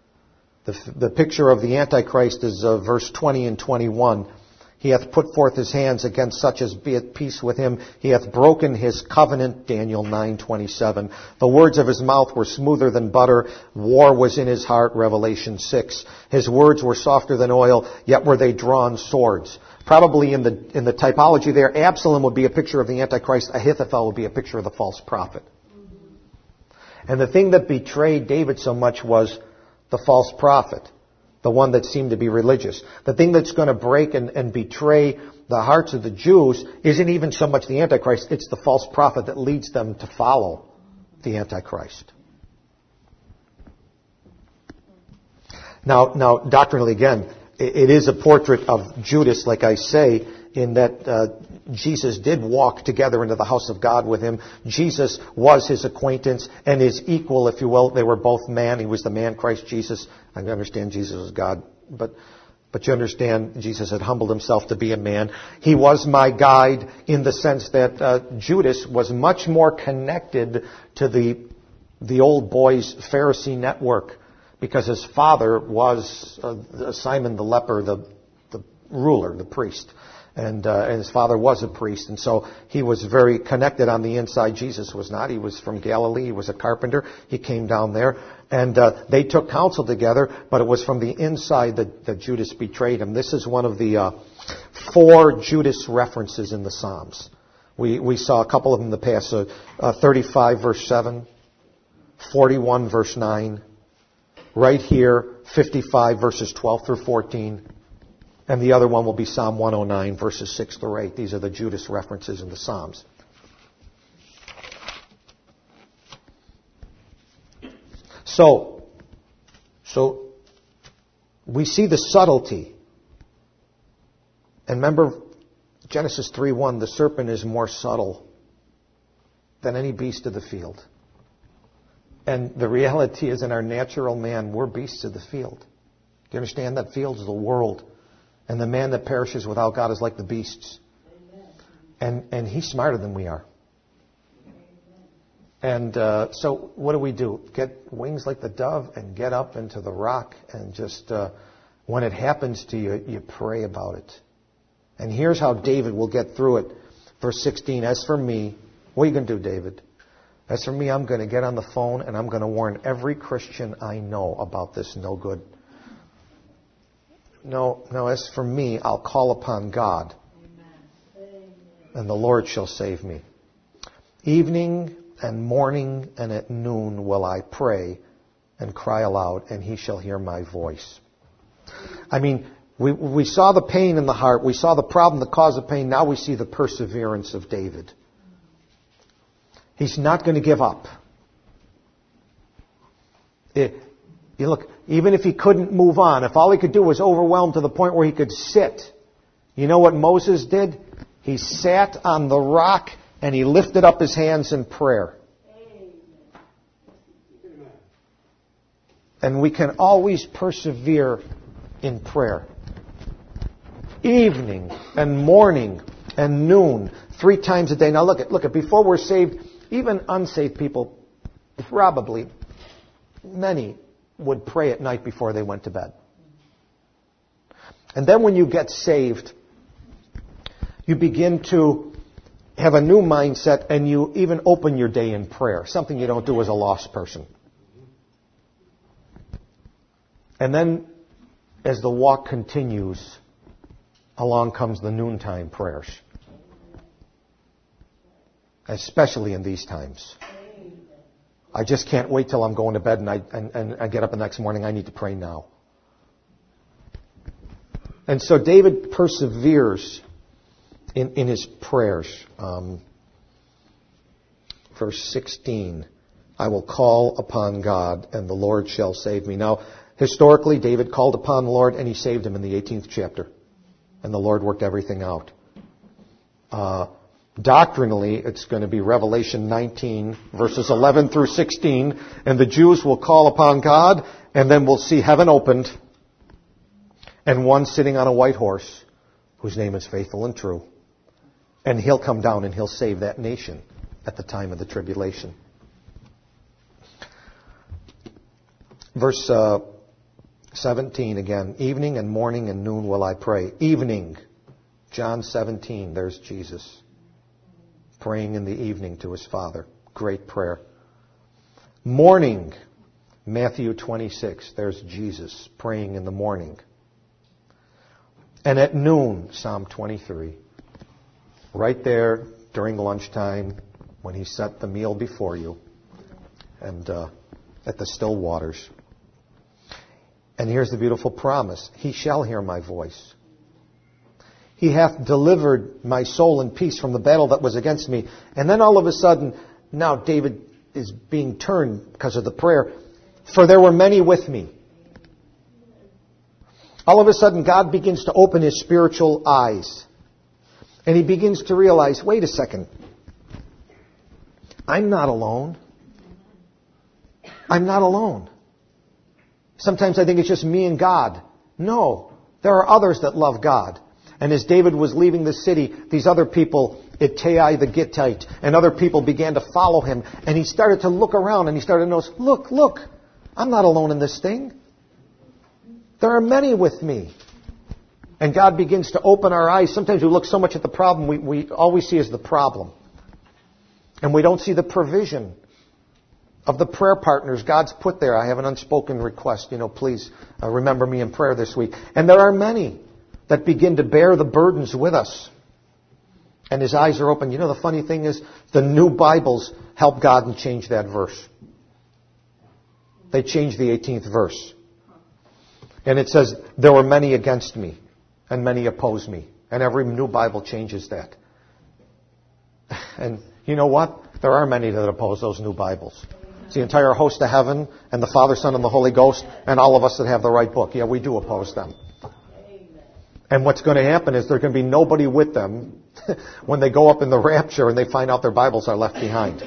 The picture of the Antichrist is verse 20 and 21. He hath put forth his hands against such as be at peace with him. He hath broken his covenant, Daniel 9:27. The words of his mouth were smoother than butter. War was in his heart, Revelation 6. His words were softer than oil, yet were they drawn swords. Probably in the typology there, Absalom would be a picture of the Antichrist. Ahithophel would be a picture of the false prophet. And the thing that betrayed David so much was the false prophet, the one that seemed to be religious. The thing that's going to break and betray the hearts of the Jews isn't even so much the Antichrist, it's the false prophet that leads them to follow the Antichrist. Now, doctrinally again, it is a portrait of Judas, like I say, in that Jesus did walk together into the house of God with him. Jesus was his acquaintance and his equal, if you will. They were both man. He was the man Christ Jesus. I understand Jesus was God, but you understand Jesus had humbled himself to be a man. He was my guide in the sense that Judas was much more connected to the old boys Pharisee network because his father was Simon the leper, the ruler, the priest. And his father was a priest, and so he was very connected on the inside. Jesus was not. He was from Galilee. He was a carpenter. He came down there, and they took counsel together, but it was from the inside that Judas betrayed him. This is one of the 4 Judas references in the Psalms. We saw a couple of them in the past. 35 verse 7, 41 verse 9, right here, 55 verses 12 through 14. And the other one will be Psalm 109, verses 6 through 8. These are the Judas references in the Psalms. So we see the subtlety. And remember, Genesis 3:1, the serpent is more subtle than any beast of the field. And the reality is, in our natural man, we're beasts of the field. Do you understand that? Field is the world. And the man that perishes without God is like the beasts. And he's smarter than we are. And so what do? Get wings like the dove and get up into the rock and just, when it happens to you, you pray about it. And here's how David will get through it. Verse 16, as for me, what are you going to do, David? As for me, I'm going to get on the phone and I'm going to warn every Christian I know about this no good. No, as for me, I'll call upon God, and the Lord shall save me. Evening and morning and at noon will I pray and cry aloud, and he shall hear my voice. I mean, we saw the pain in the heart. We saw the problem, the cause of pain. Now we see the perseverance of David. He's not going to give up. You look, even if he couldn't move on, if all he could do was overwhelmed to the point where he could sit, you know what Moses did? He sat on the rock and he lifted up his hands in prayer. And we can always persevere in prayer. Evening and morning and noon, 3 times a day. Now look at, before we're saved, even unsaved people, probably many would pray at night before they went to bed. And then when you get saved, you begin to have a new mindset and you even open your day in prayer, something you don't do as a lost person. And then as the walk continues, along comes the noontime prayers. Especially in these times. I just can't wait till I'm going to bed and I get up the next morning. I need to pray now. And so David perseveres in his prayers. Verse 16, I will call upon God and the Lord shall save me. Now, historically, David called upon the Lord and he saved him in the 18th chapter. And the Lord worked everything out. Doctrinally, it's going to be Revelation 19, verses 11 through 16, and the Jews will call upon God, and then we'll see heaven opened, and one sitting on a white horse, whose name is Faithful and True, and he'll come down and he'll save that nation at the time of the tribulation. Verse 17 again. Evening and morning and noon will I pray. Evening. John 17. There's Jesus. Praying in the evening to his Father. Great prayer. Morning. Matthew 26. There's Jesus. Praying in the morning. And at noon. Psalm 23. Right there during lunchtime when he set the meal before you. And at the still waters. And here's the beautiful promise. He shall hear my voice. He hath delivered my soul in peace from the battle that was against me. And then all of a sudden, now David is being turned because of the prayer. For there were many with me. All of a sudden, God begins to open his spiritual eyes. And he begins to realize, wait a second. I'm not alone. I'm not alone. Sometimes I think it's just me and God. No, there are others that love God. And as David was leaving the city, these other people, Ittai the Gittite, and other people began to follow him. And he started to look around and he started to notice, look, I'm not alone in this thing. There are many with me. And God begins to open our eyes. Sometimes we look so much at the problem, we all we see is the problem. And we don't see the provision of the prayer partners God's put there. I have an unspoken request. Please remember me in prayer this week. And there are many that begin to bear the burdens with us. And his eyes are open. The funny thing is, the new Bibles help God and change that verse. They change the 18th verse. And it says, there were many against me, and many opposed me. And every new Bible changes that. And you know what? There are many that oppose those new Bibles. It's the entire host of heaven, and the Father, Son, and the Holy Ghost, and all of us that have the right book. Yeah, we do oppose them. And what's going to happen is there's going to be nobody with them when they go up in the rapture and they find out their Bibles are left behind.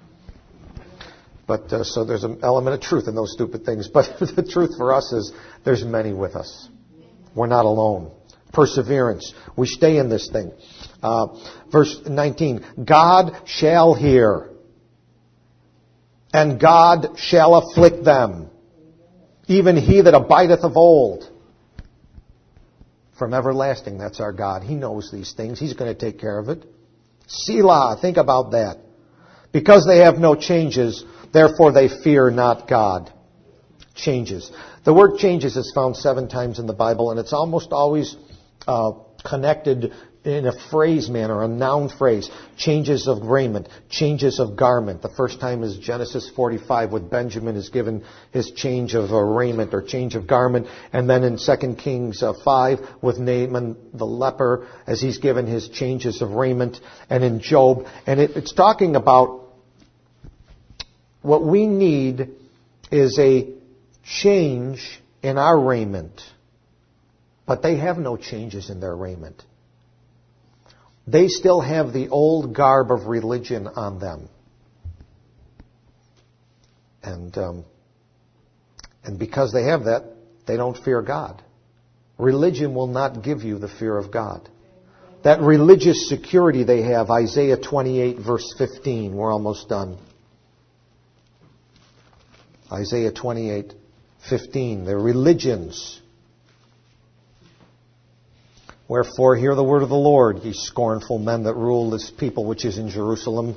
But so there's an element of truth in those stupid things. But the truth for us is there's many with us. We're not alone. Perseverance. We stay in this thing. Verse 19. God shall hear, and God shall afflict them, even he that abideth of old. From everlasting, that's our God. He knows these things. He's going to take care of it. Selah, think about that. Because they have no changes, therefore they fear not God. Changes. The word changes is found 7 times in the Bible, and it's almost always connected in a phrase manner, a noun phrase. Changes of raiment, changes of garment. The first time is Genesis 45, with Benjamin is given his change of raiment or change of garment. And then in 2 Kings 5, with Naaman the leper, as he's given his changes of raiment. And in Job. And it's talking about what we need is a change in our raiment. But they have no changes in their raiment. They still have the old garb of religion on them. And because they have that, they don't fear God. Religion will not give you the fear of God. That religious security they have, Isaiah 28 verse 15. We're almost done. Isaiah 28:15. They're religions. Wherefore, hear the word of the Lord, ye scornful men that rule this people which is in Jerusalem.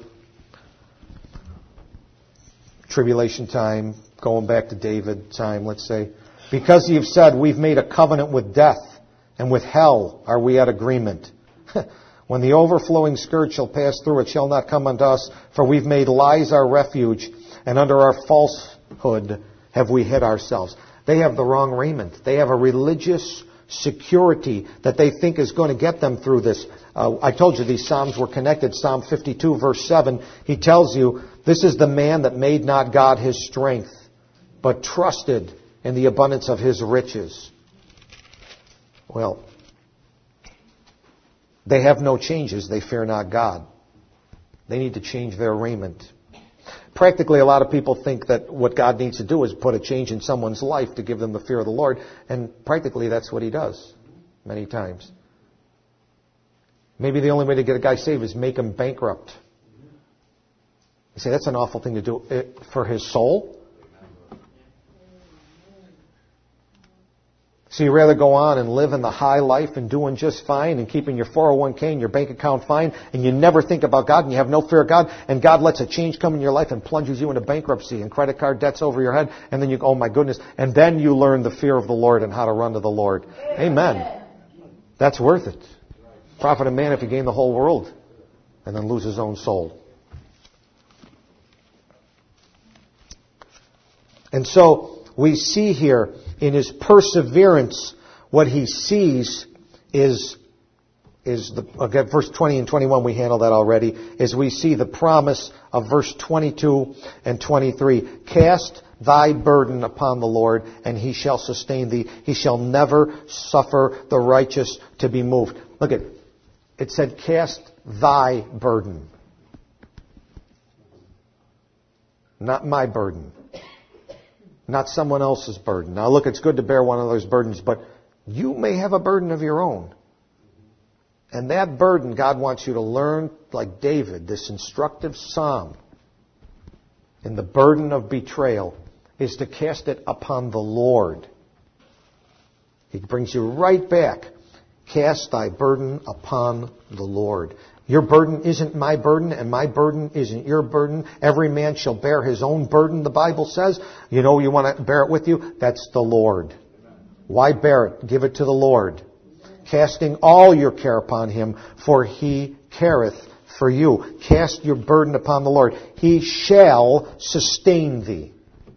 Tribulation time, going back to David time, let's say. Because ye have said, we've made a covenant with death, and with hell are we at agreement. When the overflowing scourge shall pass through, it shall not come unto us, for we've made lies our refuge, and under our falsehood have we hid ourselves. They have the wrong raiment. They have a religious security that they think is going to get them through this. I told you these Psalms were connected. Psalm 52 verse 7, he tells you, this is the man that made not God his strength, but trusted in the abundance of his riches. Well, they have no changes. They fear not God. They need to change their raiment. Practically, a lot of people think that what God needs to do is put a change in someone's life to give them the fear of the Lord. And practically, that's what he does many times. Maybe the only way to get a guy saved is make him bankrupt. You say, that's an awful thing to do for his soul. So you rather go on and live in the high life and doing just fine and keeping your 401k and your bank account fine, and you never think about God and you have no fear of God, and God lets a change come in your life and plunges you into bankruptcy and credit card debts over your head, and then you go, oh my goodness, and then you learn the fear of the Lord and how to run to the Lord. Amen. That's worth it. Profit a man if he gain the whole world and then lose his own soul. And so we see here in his perseverance, what he sees is again, verse 20 and 21, we handled that already, is we see the promise of verse 22 and 23. Cast thy burden upon the Lord, and he shall sustain thee. He shall never suffer the righteous to be moved. Look at it said, cast thy burden. Not my burden. Not someone else's burden. Now look, it's good to bear one of those burdens, but you may have a burden of your own. And that burden, God wants you to learn, like David, this instructive psalm, in the burden of betrayal, is to cast it upon the Lord. He brings you right back. Cast thy burden upon the Lord. Your burden isn't my burden, and my burden isn't your burden. Every man shall bear his own burden, the Bible says. You know you want to bear it with you? That's the Lord. Why bear it? Give it to the Lord. Casting all your care upon him, for he careth for you. Cast your burden upon the Lord. He shall sustain thee.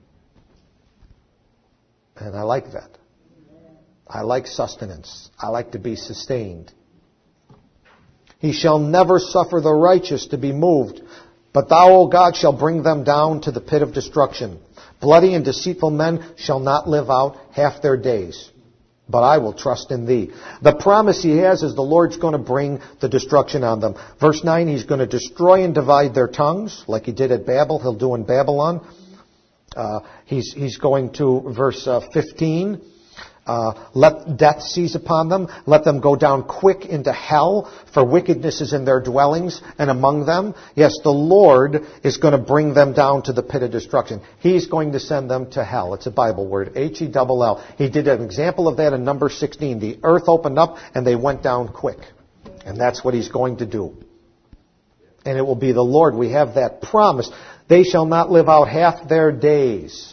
And I like that. I like sustenance. I like to be sustained. He shall never suffer the righteous to be moved, but thou, O God, shall bring them down to the pit of destruction. Bloody and deceitful men shall not live out half their days, but I will trust in thee. The promise he has is the Lord's going to bring the destruction on them. Verse 9, he's going to destroy and divide their tongues, like he did at Babel, he'll do in Babylon. He's going to, verse 15, let death seize upon them. Let them go down quick into hell, for wickedness is in their dwellings and among them. Yes, the Lord is going to bring them down to the pit of destruction. He's going to send them to hell. It's a Bible word, H-E-L-L. He did an example of that in Numbers 16. The earth opened up and they went down quick. And that's what he's going to do. And it will be the Lord. We have that promise. They shall not live out half their days.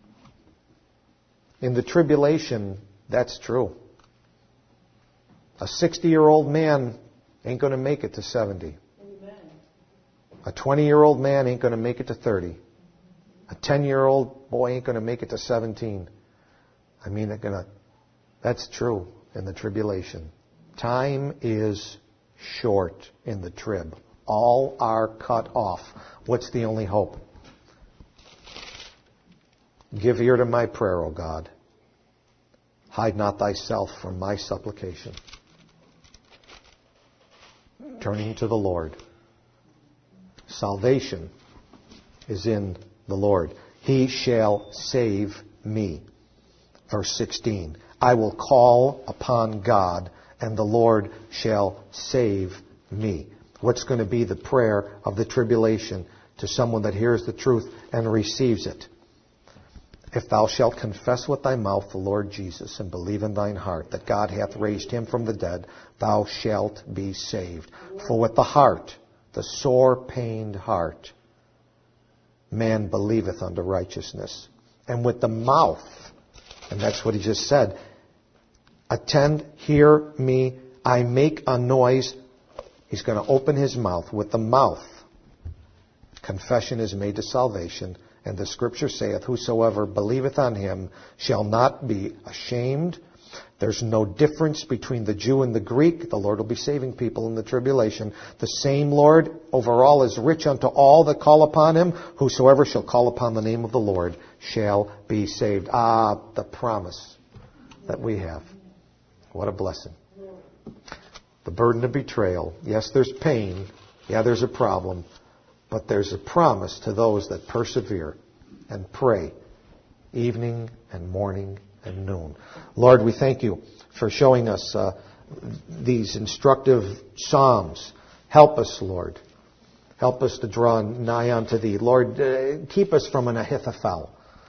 In the tribulation, that's true. A 60-year-old man ain't going to make it to 70. Amen. A 20-year-old man ain't going to make it to 30. A 10-year-old boy ain't going to make it to 17. I mean, that's true in the tribulation. Time is short in the trib. All are cut off. What's the only hope? Give ear to my prayer, O God. Hide not thyself from my supplication. Turning to the Lord. Salvation is in the Lord. He shall save me. Verse 16. I will call upon God, and the Lord shall save me. What's going to be the prayer of the tribulation to someone that hears the truth and receives it? If thou shalt confess with thy mouth the Lord Jesus and believe in thine heart that God hath raised him from the dead, thou shalt be saved. For with the heart, the sore-pained heart, man believeth unto righteousness. And with the mouth, and that's what he just said, attend, hear me, I make a noise. He's going to open his mouth. With the mouth, confession is made to salvation. And the Scripture saith, whosoever believeth on him shall not be ashamed. There's no difference between the Jew and the Greek. The Lord will be saving people in the tribulation. The same Lord over all is rich unto all that call upon him. Whosoever shall call upon the name of the Lord shall be saved. Ah, the promise that we have. What a blessing. The burden of betrayal. Yes, there's pain. Yeah, there's a problem. But there's a promise to those that persevere and pray evening and morning and noon. Lord, we thank you for showing us these instructive psalms. Help us, Lord. Help us to draw nigh unto thee. Lord, keep us from an Ahithophel.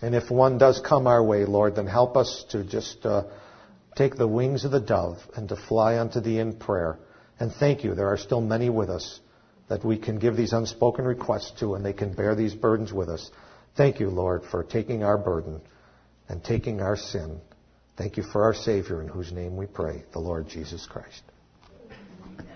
And if one does come our way, Lord, then help us to just take the wings of the dove and to fly unto Thee in prayer. And thank You, there are still many with us that we can give these unspoken requests to, and they can bear these burdens with us. Thank You, Lord, for taking our burden and taking our sin. Thank You for our Savior, in whose name we pray, the Lord Jesus Christ.